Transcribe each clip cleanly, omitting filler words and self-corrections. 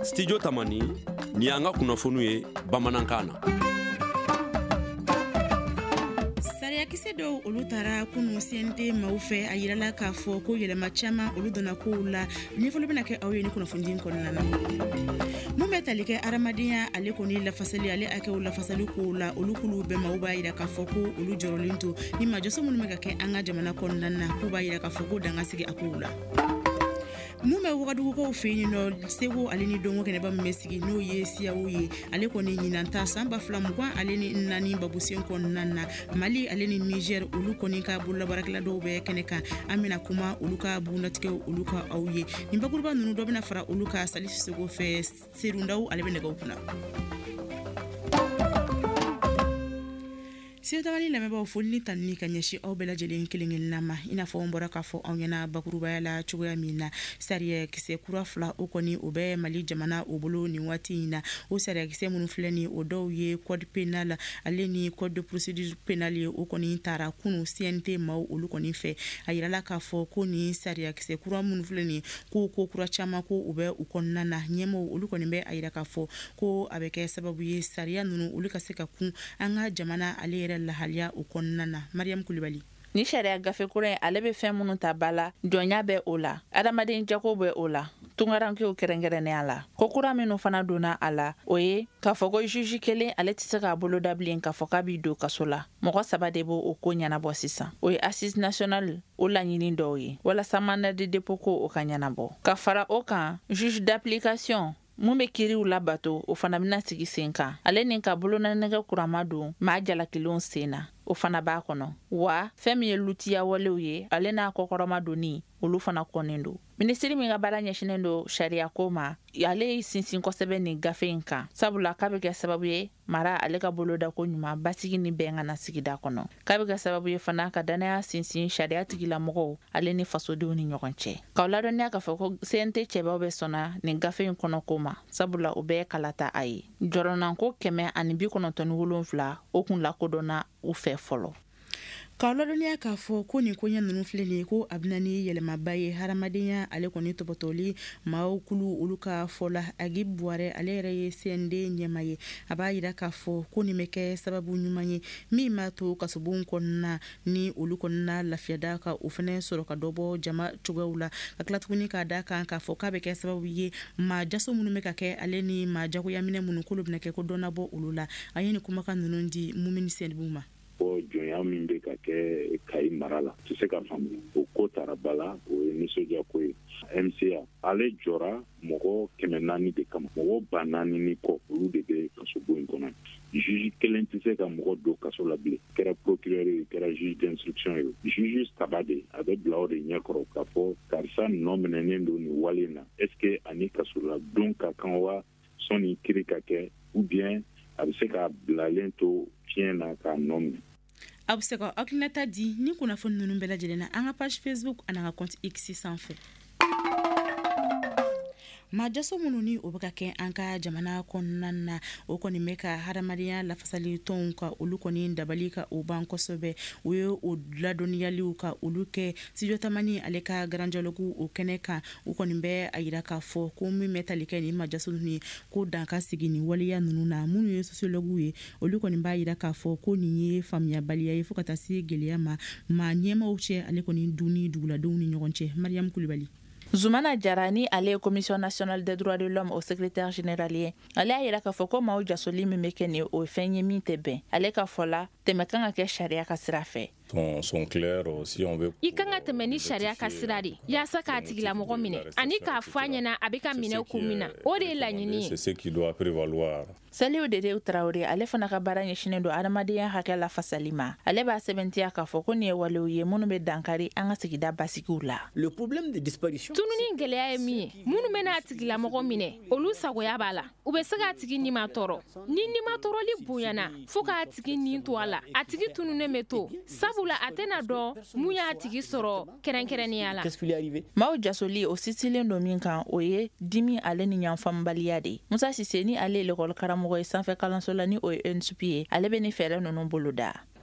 Studio Tamani ni anga kunnafoniw ye bamanankan na. Sariyakisɛ dɔw olu taara kunu CNT maaw fɛ a yirala k'a fɔ ko yɛlɛma caman olu donna kow la ɲɛfɔli bɛna kɛ aw ye ni kunnafoni kɔnɔna na. Mun bɛ tali kɛ adamadenya ale kɔni lafasali ale akɛw lafasali kow la olu kulu bɛɛ maaw b'a yira k'a fɔ ko olu jɔrɔlen to ni majɔsɔ minnu bɛ ka kɛ an ka jamana kɔnɔna na k'u b'a yira k'a fɔ ko dangasigi a kow la. Mun bɛ wagadugukaw fɛ yen nɔ Segu ale ni Dongo kɛnɛba min bɛ sigi n'o ye Siyaw ye ale kɔni ɲinanta san 2020 ale ni 4 babusen kɔnɔna na Mali ale ni Niger olu kɔni ka bololabaarakɛla dɔw bɛ kɛnɛ kan an bɛna kuma olu ka bundatigɛw olu ka aw ye nin bakuruba ninnu dɔ bɛna fara olu ka Salisu Sego fɛ Serundaw ale bɛ nɛgɛw kunna. Siyotamani lamɛnbaaw foli tan ni ka ɲɛsi aw bɛɛ lajɛlen kelen-kelen na ma i n'a fɔ an bɔra k'a fɔ aw ɲɛna bakurubaya la cogoya min na sariyakisɛ kura fila o kɔni o bɛ Mali jamana o bolo nin waati in na o sariyakisɛ minnu filɛ ni o dɔw ye code pénal ale ni code de procédure pénale ye o kɔni taara kunu CNT maaw olu kɔni fɛ a yirala k'a fɔ ko ni sariyakisɛ kura minnu filɛ ni ko kura caman ko u bɛ u kɔnɔna na ɲɛmaaw olu kɔni bɛ a yira k'a fɔ ko a bɛ kɛ sababu ye sariya ninnu olu ka se ka kun an ka jamana ale yɛrɛ lahaliya o kɔnɔna na. Mariam Kulibali. Ni sariya gafe kura ale bɛ fɛn minnu ta bala jɔnya bɛ o la adamaden jago bɛ o la tungarankew kɛrɛnkɛrɛnnenya la ko kura minnu fana donna a la o ye k'a fɔ ko juge kelen ale tɛ se k'a bolo da bilen k'a fɔ k'a b'i don kaso la mɔgɔ 3 de b'o ko ɲɛnabɔ sisan o ye assise nationale o laɲini dɔw ye walasa mandat de dépôt ko o ka ɲɛnabɔ ka fara o kan juge d'application mun bɛ kiriw labato o fana bɛna sigi sen kan ale ni ka bolonanɛgɛ kurama don maa jalakilenw sen na o fana b'a kɔnɔ wa fɛn min ye lutiya walew ye ale n'a kɔkɔrɔma doni olu fana kɔnnen don ministiri min ka baara ɲɛsinen don sariya ko ma ale ye sinsin kosɛbɛ nin gafe in kan sabula k'a bɛ kɛ sababu ye mara ale ka boloda ko ɲuman basigi ni bɛn kana sigida kɔnɔ k'a bɛ kɛ sababu ye fana ka danaya sinsin sariya tigilamɔgɔw ale ni fasodenw ni ɲɔgɔn cɛ k'aw ladɔnniya k'a fɔ ko CNT cɛbaw bɛ sɔnna nin gafe in kɔnɔ ko ma sabula o bɛɛ kalata a ye jɔrɔnanko 197 o kun lakodɔnna u fɛ fɔlɔ. K'aw ladɔnniya k'a fɔ ko nin koɲɛ ninnu filɛ nin ye ko a bɛna ni yɛlɛmaba ye hadamadenya ale kɔni tɔbɔtɔli maaw kulu olu ka fɔ la Agib Buware ale yɛrɛ ye CND ɲɛma ye a b'a yira k'a fɔ ko nin bɛ kɛ sababu ɲuman ye min b'a to kasobon kɔnɔna ni olu kɔnɔna lafiyada ka o fana sɔrɔ ka dɔ bɔ jama cogoyaw la ka tila tuguni k'a da kan k'a fɔ k'a bɛ kɛ sababu ye maa jaso minnu bɛ ka kɛ ale ni maa jagoya minɛ minnu k'olu bɛna kɛ ko dɔnna bɔ olu la a ye nin kumakan ninnu di Mumini Sɛnbugu ma. O jɔnya min bɛ ka kɛ Kayi mara la tɛ se ka faamu o ko taara bala o ye nisɔndiya ko ye MCA ale jɔra mɔgɔ 400 de kama mɔgɔ 400 ni kɔ olu de bɛ kasobo in kɔnɔ juge kelen tɛ se ka mɔgɔ don kaso la bilen kɛra procureur ye kɛra juge d'instruction ye juge 3 de a bɛ bila o de ɲɛkɔrɔ k'a fɔ karisa nɔ minɛnen don nin wale in na est ce que ani kaso la don ka kan wa sɔnni kiri ka kɛ ou bien a bɛ se ka bilalen to fiɲɛ na k'a nɔ minɛ. A bɛ se ka hakilinata di ni kunnafoni ninnu bɛɛ lajɛlen na an ka page Facebook ani an ka compte X sanfɛ. Majaso minnu ni o bɛ ka kɛ an ka jamana kɔnɔna na o kɔni bɛ ka hadamadenya lafasali tɔnw ka olu kɔni dabali ka o ban kosɛbɛ o ye o ladɔnniyaliw ka olu kɛ Studio Tamani ale ka grand dialogue o kɛnɛ kan o kɔni bɛ a yira k'a fɔ ko min bɛ tali kɛ ni majaso ninnu ye ko dan ka sigi ni waleya ninnu na minnu ye sociologue ye olu kɔni b'a yira k'a fɔ ko nin ye faamuyabaliya ye fo ka taa se gɛlɛya ma maa ɲɛmaaw cɛ ale kɔni du ni duguladenw ni ɲɔgɔn cɛ. Mariam Kulibali. Zumana Jarani ale ye Commission nationale des droits de l'homme au secrétaire général ye ale a yira k'a fɔ ko maaw jasoli min bɛ kɛ nin o fɛn ye min tɛ bɛn ale ka fɔ la tɛmɛ kan ka kɛ sariya ka sira fɛ. Sont clairs si on veut. I kan ka tɛmɛ ni sariya ka sira de yaasa k'a tigilamɔgɔ minɛ ani k'a fɔ a ɲɛna a bɛ ka minɛ kun min na o de ye laɲini ye. C'est ce qui doit prévaloir. Saliu Dedew Traoré ale fana ka baara ɲɛsinnen don adamadenya hakɛ lafasali ma ale b'a sɛbɛntiya k'a fɔ ko nin ye walew ye minnu bɛ dankari an ka sigida basigiw la. Le problème de disparition. Tununi gɛlɛya ye min ye minnu bɛ n'a tigilamɔgɔ minɛ olu sagoya b'a la u bɛ se k'a tigi nima tɔɔrɔ ni nima tɔɔrɔli bonyana fo k'a tigi nin to a la a tigi tununen bɛ to sabula a tɛna dɔn mun y'a tigi sɔrɔ kɛrɛnkɛrɛnnenya la. Qu'est-ce qui lui est arrivé? Maaw jasoli o sisilen don min kan o ye dimi ale ni ɲanfanbaliya de Musa Sise ni ale ye l'école karamɔgɔ ye sanfɛ kalanso la ni o ye NSP ye ale bɛ ni fɛɛrɛ ninnu bolo da.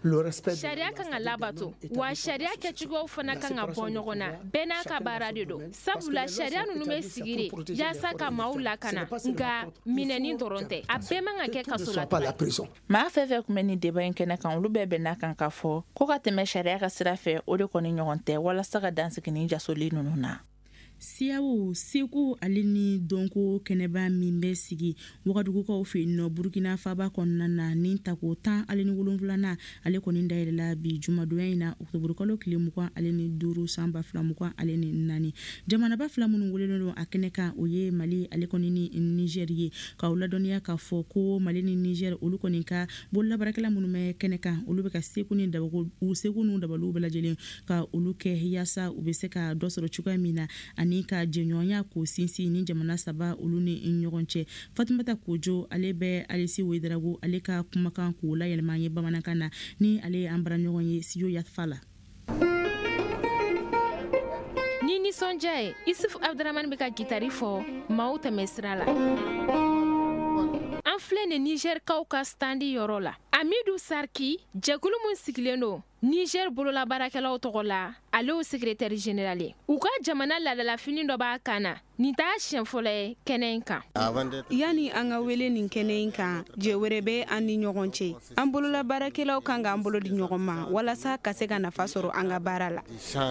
sariya kan ka labato wa sariya kɛcogow fana kan ka bɔ ɲɔgɔn na bɛɛ n'a ka baara de don sabula sariya ninnu bɛ sigire yaasa ka maaw lakana nka minɛni dɔrɔn tɛ a bɛɛ man ka kɛ kaso la maa fɛn fɛn kun bɛ ni deba in kɛnɛ kan olu bɛɛ bɛnna kan ka fɔ ko ka tɛmɛ sariya ka sira fɛ o de kɔni ɲɔgɔn tɛ walasa ka dansigi ni jasoli ninnu na. siyawo seko ale ni dɔnko kɛnɛba min bɛ sigi wagadugukaw fɛ yen nɔ burukina faba kɔnɔna na ni tako 10 ale ni 7 ale kɔni dayɛlɛla bi jumadonya in na oktɔburukalo tile 20 ale ni 5 san 2020 ale ni 4 jamanaba fila minnu welelen don a kɛnɛ kan o ye mali ale kɔni ni niger ye ka u ladɔnniya k'a fɔ ko mali ni niger olu kɔni ka bololabaarakɛla minnu bɛ kɛnɛ kan olu bɛ ka seko ni dabaliw bɛɛ lajɛlen ka olu kɛ yaasa u bɛ se ka dɔ sɔrɔ cogoya min na ani ka jɛɲɔgɔnya ko sinsin ni jamana saba olu ni ɲɔgɔn cɛ. Fatumata Kojo ale bɛ Alisi Wederago ale ka kumakan k'o la yɛlɛma ye bamanankan na ni ale an bara ɲɔgɔn ye Siyo Yafa la. Ni nisɔndiya ye Isuf Abdramani bɛ ka gitari fɔ maaw tɛmɛ sira la. An filɛ ni Niger kaw ka standi yɔrɔ la. Amidou Sarki jɛkulu mun sigilen don Niger bolola baarakɛlaw tɔgɔ la ale o secrétaire général ye. U ka jamana ladalafini dɔ b'a kan na nin t'a siɲɛ fɔlɔ ye kɛnɛ in kan. Yani an ka wele nin kɛnɛ in kan jɛ wɛrɛ bɛ an ni ɲɔgɔn cɛ. An bolola baarakɛlaw kan k'an bolo di ɲɔgɔn ma walasa ka se ka nafa sɔrɔ an ka baara la.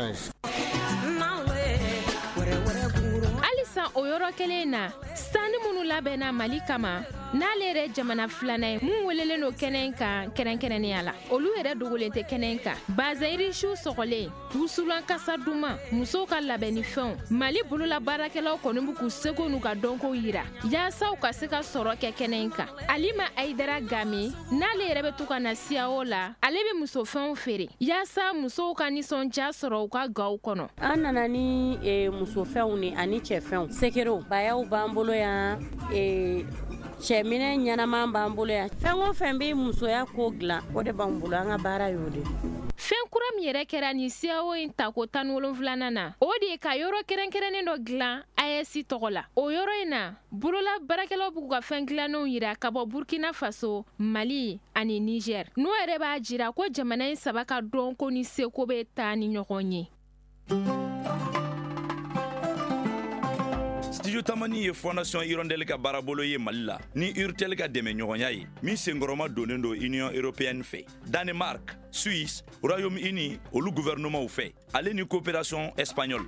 Halisa o yɔrɔ kelen na standi minnu labɛnna Mali kama n'ale yɛrɛ jamana filanan ye mun welelen don kɛnɛ in kan kɛrɛnkɛrɛnnenya la olu yɛrɛ dogolen tɛ kɛnɛ in kan. Bazayirisiw sɔgɔlen wusulan kasa duman musow ka labɛnnifɛnw Mali bolola baarakɛlaw kɔni b'u k'u seko n'u ka dɔnko yira yaasa u ka se ka sɔrɔ kɛ kɛnɛ in kan. Alima Aidara Game n'ale yɛrɛ bɛ to ka na CAO la ale bɛ musofɛnw feere yaasa musow ka nisɔndiya sɔrɔ u ka gaw kɔnɔ. An nana ni musofɛnw ni ani cɛfɛnw sekerew bayaw b'an bolo yan cɛminɛ ɲɛnaman b'an bolo yan fɛn o fɛn bɛ musoya ko dilan o de b'an bolo an ka baara y'o de. Fɛn kura min yɛrɛ kɛra ni CAO in tako 17 na o de ye ka yɔrɔ kɛrɛnkɛrɛnnen dɔ dilan AES tɔgɔ la. O yɔrɔ in na bolola baarakɛlaw b'u ka fɛn dilannenw yira ka bɔ Burkina Faso, Mali ani Niger. N'o yɛrɛ b'a jira ko jamana in saba ka dɔnko ni seko bɛ taa ni ɲɔgɔn ye. Studio Tamani ye Fondation Hirondelle ka baarabolo ye Mali la ni Urtel ka dɛmɛ ɲɔgɔnya ye min senkɔrɔma donnen don Union Européenne fɛ. Danemark, Suisse, Royaume-Uni olu gouvernement fɛ ale ni coopération espagnole.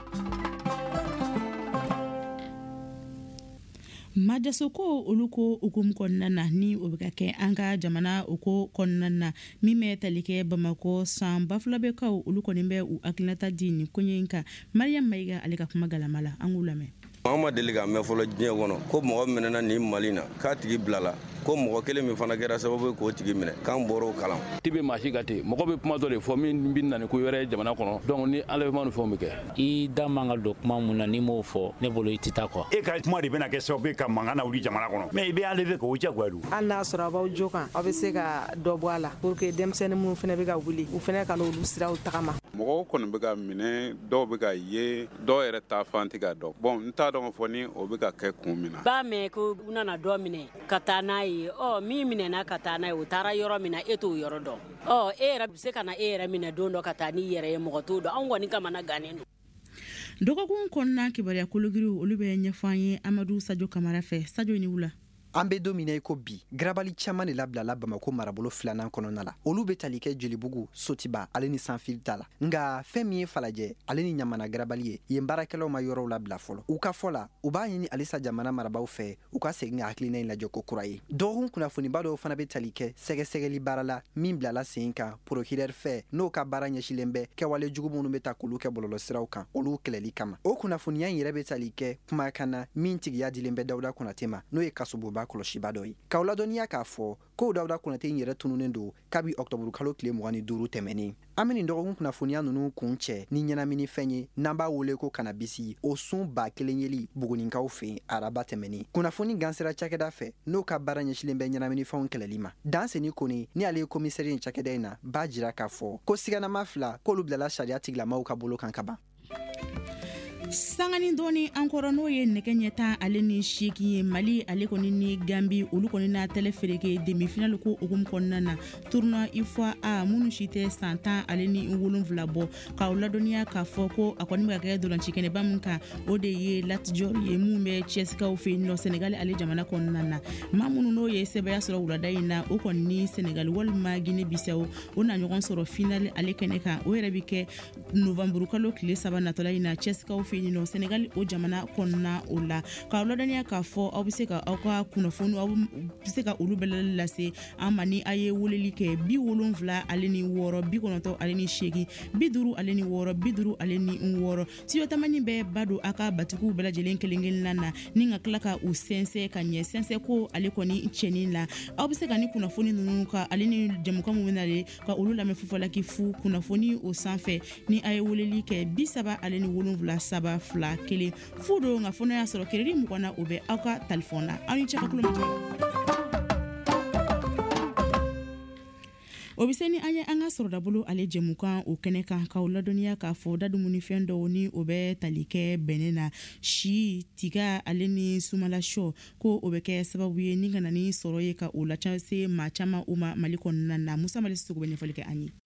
Majasoko olu ko hukumu kɔnɔna na ni o bɛ ka kɛ an ka jamana o ko kɔnɔna na min bɛ tali kɛ Bamako san 2000 olu kɔni bɛ u hakilinata di nin koɲɛ in kan. Mariam Mayiga ale ka kuma galama la an k'u lamɛn. Mama deli ka mɛn fɔlɔ diɲɛ kɔnɔ ko mɔgɔ minɛna ni Mali na k'a tigi bilala ko mɔgɔ kelen min fana kɛra sababu k'o tigi minɛ k'an bɔr'o kalan. Tibe maasi ka ten mɔgɔ bɛ kuma dɔ de fɔ min bɛ na ni ko wɛrɛ jamana kɔnɔ donc ni enlèvement ni fɛnw bɛ kɛ. I da man ka don kuma mun na ni m'o fɔ ne bolo i tɛ taa kɔ. E ka kuma de bɛna kɛ sababu ye ka mankan na wuli jamana kɔnɔ mais i bɛ enlever k'o jagoya don. Hali n'a sɔrɔ a b'aw jo kan aw bɛ se ka dɔ bɔ a la pour que denmisɛnnin minnu fana bɛ ka wuli u fana ka n'olu siraw tagama. Mɔgɔw kɔni bɛ ka minɛ dɔw bɛ ka ye dɔw yɛrɛ ta fan tɛ ka dɔn bon n t'a dɔn fɔ ni o bɛ ka kɛ kun min na. B'a mɛn ko u nana dɔ minɛ ka taa n'a ye min minɛna ka taa n'a ye o taara yɔrɔ min na e t'o yɔrɔ dɔn e yɛrɛ bɛ se ka na e yɛrɛ minɛ don dɔ ka taa n'i yɛrɛ ye mɔgɔ t'o dɔn anw kɔni kamana gannen don. Dɔgɔkun kɔnɔna kibaruya kologiriw olu bɛ ɲɛfɔ an ye Amadu Sadio Kamara fɛ. Sadio ni wula. An bɛ don min na i ko bi grabali caman de labilala Bamako marabolo filanan kɔnɔna la olu bɛ tali kɛ Jelibugu, Sotiba ale ni Sanfili ta la nka fɛn min ye Falajɛ ale ni Ɲamana grabali ye yen baarakɛlaw ma yɔrɔw labila fɔlɔ u ka fɔ la u b'a ɲini halisa jamana marabaw fɛ u ka segin ka hakilina in lajɛ ko kura ye. Dɔgɔkun kunnafoniba dɔw fana bɛ tali kɛ sɛgɛsɛgɛli baara la min bilala sen kan procureur fɛ n'o ka baara ɲɛsilen bɛ kɛwale jugu minnu bɛ ta k'olu kɛ bɔlɔlɔsiraw kan olu kɛlɛli kama. O kunnafoniya in yɛrɛ bɛ tali kɛ kumakan na min tigiya dilen bɛ Dawuda Konate ma n'o ye kasoboba kɔlɔsiba dɔ ye. K'aw ladɔnniya k'a fɔ ko Dawuda Konate in yɛrɛ tununen don kabi Ɔkutɔburukalo tile 25 tɛmɛnen. An bɛ nin dɔgɔkun kunnafoniya ninnu kun cɛ ni ɲɛnamini fɛn ye n'an b'a wele ko kanabisi o sun 1000 yeli Buguninkaw fɛ araba tɛmɛnen. Kunnafoni gansera cakɛda fɛ n'o ka baara ɲɛsilen bɛ ɲɛnamini fɛnw kɛlɛli ma. Danseni Kone ni ale ye komisɛri in cakɛda in na b'a jira k'a fɔ ko siganama 2 k'olu bilala sariya tigilamaw ka bolo kan ka ban. sangani doni ankoro n'o ye nɛgɛ ɲɛta ale ni 8 ye Mali ale kɔni ni Gambi olu kɔni na tɛlɛ fereke demi-finale ko ogum kɔnɔna na tournoi IFOA minnu si tɛ san 10 ale ni 7 bɔ ka ladɔniya k'a fɔ ko a kɔni bɛ ka kɛ dolanci kɛnɛba min kan o de ye Latjor ye mun bɛ Cɛsikaw fɛ yen nɔ Senegal ale jamana kɔnɔna na maa minnu n'o ye sɛbɛya sɔrɔ wulada in na o kɔni ni Senegal walima Guinée Bissau o na ɲɔgɔn sɔrɔ finale ale kɛnɛ kan o yɛrɛ bɛ kɛ novembre kalo tile 3 natɔla in na Cɛsikaw fɛ yen nɔ Senegal o jamana kɔnɔna o la ka ladɔniya k'a fɔ aw bɛ se ka aw ka kunnafoni aw bɛ se ka olu bɛɛ lase an ma ni a ye weleli kɛ 76 ale ni 6 98 ale ni 8 50 ale ni 6 50 ale ni 6 siyo tamani bɛ ba don a ka batigiw bɛɛ lajɛlen kelen-kelenna na ni ka tila ka u sɛnsɛ ka ɲɛ sɛnsɛ ko ale kɔni cɛnin la aw bɛ se ka ni kunnafoni ninnu ka ale ni jamukan mun bɛna de ka olu lamɛn fufalaki fu kunnafoni o sanfɛ ni a ye weleli kɛ 37 ale ni 7 3 2 1 fu do nka fɔ n'a y'a sɔrɔ crédit mugan na o bɛ aw ka téléphone na aw ni cɛ ka kulo o bɛ se ni an ye an ka sɔrɔda bolo ale jɛmukan o kɛnɛ kan k'aw ladɔniya k'a fɔ dadumuni fɛn dɔw ni o bɛ tali kɛ bɛnɛ na si tiga ale ni sumala sɔ ko o bɛ kɛ sababu ye ni ka na ni sɔrɔ ye ka o lase maa caman o ma Mali kɔnɔna na Musa Mali Sogo bɛ ɲɛfɔli kɛ an ye.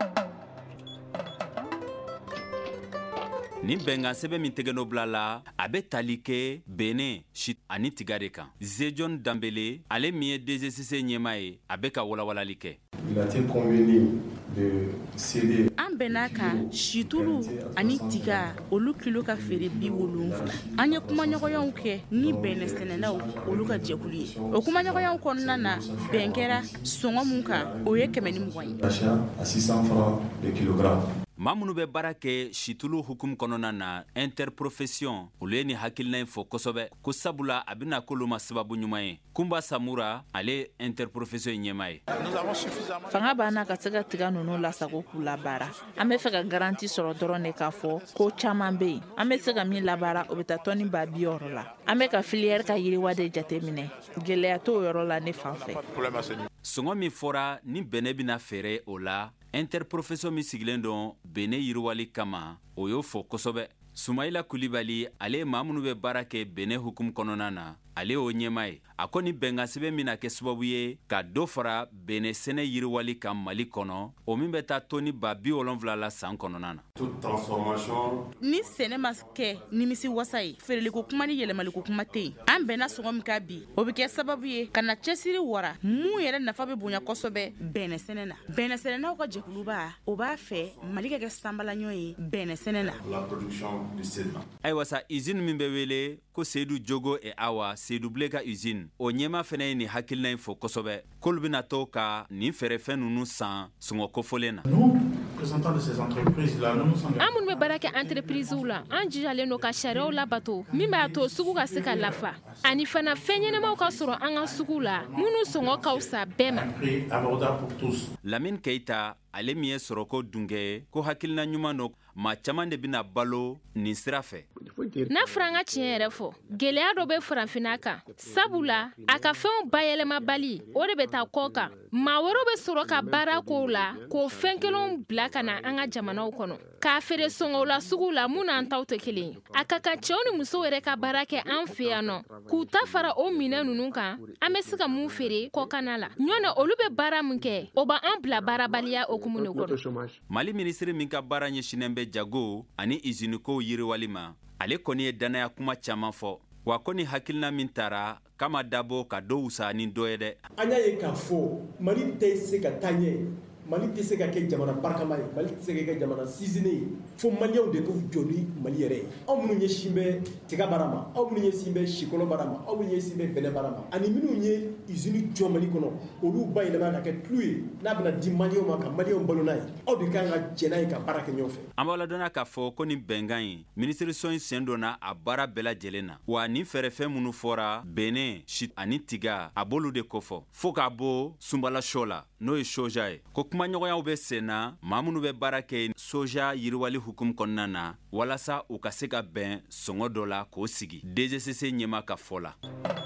Ni bɛnkan sɛbɛn min tɛgɛ n'o bila la a bɛ tali kɛ Benin si ani tiga de kan. Zedjon Dambele ale min ye DGCC ɲɛmaa ye a bɛ ka walawalali kɛ. Il a été convenu de céder. An bɛn'a kan situlu ani tiga olu kilo ka feere 70. An ye kumaɲɔgɔnyaw kɛ ni bɛnɛ sɛnɛnaw olu ka jɛkulu ye. O kumaɲɔgɔnyaw kɔnɔna na bɛn kɛra sɔngɔ mun kan o ye 120 ye. Achat à 600 francs le kilogramme. Maa minnu bɛ baara kɛ situlu hukumu kɔnɔna na interprofession olu ye ni hakilina in fɔ kosɛbɛ ko sabula a bɛna k'olu ma sababu ɲuman ye. Kumba Samura ale interprofession ɲɛmaa ye. Fanga b'an na ka se ka tiga ninnu lasago k'u labaara. An bɛ fɛ ka garanti sɔrɔ dɔrɔn de k'a fɔ ko caman bɛ yen. An bɛ se ka min labaara o bɛ taa tɔni 200 la. An bɛ ka filière ka yiriwa de jateminɛ. Gɛlɛya t'o yɔrɔ la ne fan fɛ. Sɔngɔ min fɔra ni bɛnɛ bɛna feere o la interprofession min sigilen don bɛnɛ yiriwali kama o y'o fɔ kosɛbɛ. Sumaila Kulibali ale ye maa minnu bɛ baara kɛ bɛnɛ hukumu kɔnɔna na ale y'o ɲɛmaa ye. A ko ni bɛnkan sɛbɛn bɛna kɛ sababu ye ka dɔ fara bɛnɛ sɛnɛ yiriwali kan Mali kɔnɔ o min bɛ taa tɔni 70 la san kɔnɔna na. Ni sɛnɛ ma kɛ nimisi wasa ye feereliko kuma ni yɛlɛmaliko kuma tɛ yen an bɛnna sɔngɔ min ka bi o bɛ kɛ sababu ye ka na cɛsiri wara mun yɛrɛ nafa bɛ bonya kosɛbɛ bɛnɛ sɛnɛ na. Bɛnɛ sɛnɛnaw ka jɛkuluba o b'a fɛ Mali ka kɛ sanbalaɲɔ ye bɛnɛ sɛnɛ na. Ayiwa sa usine min bɛ wele ko Seydou Jogo et Awa Seydou Ble ka usine o ɲɛma fɛnɛ ye ni hakilina in fɔ kosɛbɛ k'olu bɛna to ka nin feerefɛn ninnu san sɔngɔ kofɔlen na. An minnu bɛ baara kɛ entreprisew la an jijalen don ka sariyaw labato min b'a to sugu ka se ka lafa ani fana fɛn ɲɛnamaw ka sɔrɔ an ka sugu la minnu sɔngɔ ka fisa bɛɛ ma. Lamine Keita ale min ye sɔrɔko dunkɛ ye ko hakilina ɲuman don maa caman de bɛna balo nin sira fɛ. N'a fɔra an ka tiɲɛ yɛrɛ fɔ gɛlɛya dɔ bɛ farafinna kan sabula a ka fɛnw bayɛlɛmabali o de bɛ taa kɔ kan maa wɛrɛw bɛ sɔrɔ ka baara k'o la k'o fɛn kelenw bila ka na an ka jamanaw kɔnɔ k'a feere sɔngɔw la sugu la mun n'an taw tɛ kelen ye a ka kan cɛw ni musow yɛrɛ ka baara kɛ an fɛ yan nɔ k'u ta fara o minɛn ninnu kan an bɛ se ka mun feere kɔkanna la ɲɔnɛ olu bɛ baara min kɛ o b'an bila baarabaliya okumu de kɔnɔ. Mali minisiri min ka baara ɲɛsinnen bɛ jago ani usine kow yiriwali ma ale kɔni ye danaya kuma caman fɔ wa ko ni hakilina min taara kama dabo ka dɔ wusa ni dɔ ye dɛ. An y'a ye k'a fɔ Mali tɛ se ka taa ɲɛ Mali tɛ se ka kɛ jamana barikama ye Mali tɛ se ka kɛ jamana sinsinnen ye fo maliyɛnw de k'u jɔ ni Mali yɛrɛ ye. Aw minnu ɲɛsin bɛ tiga baara ma aw minnu ɲɛsin bɛ sikɔlɔ baara ma aw minnu ɲɛsin bɛ bɛnɛ baara ma ani minnu ye usine jɔ Mali kɔnɔ olu bayɛlɛma ka kɛ tulu ye n'a bɛna di maliyɛnw ma ka maliyɛnw balo n'a ye aw de kan ka jɛ n'a ye ka baara kɛ ɲɔgɔn fɛ. An b'a ladɔnna k'a fɔ ko nin bɛnkan in minisiri sɔn in sen donna a baara bɛɛ lajɛlen na wa nin fɛɛrɛfɛn minnu fɔra bɛnɛ si ani tiga a b'olu de kofɔ fo k'a bɔ sunbala sɔ la n'o ye soja ye ko kumaɲɔgɔnyaw bɛ sen na maa minnu bɛ baara kɛ soja yiriwali hukumu kɔnɔna na walasa u ka se ka bɛn sɔngɔ dɔ la k'o sigi DGCC ɲɛma ka fɔ la.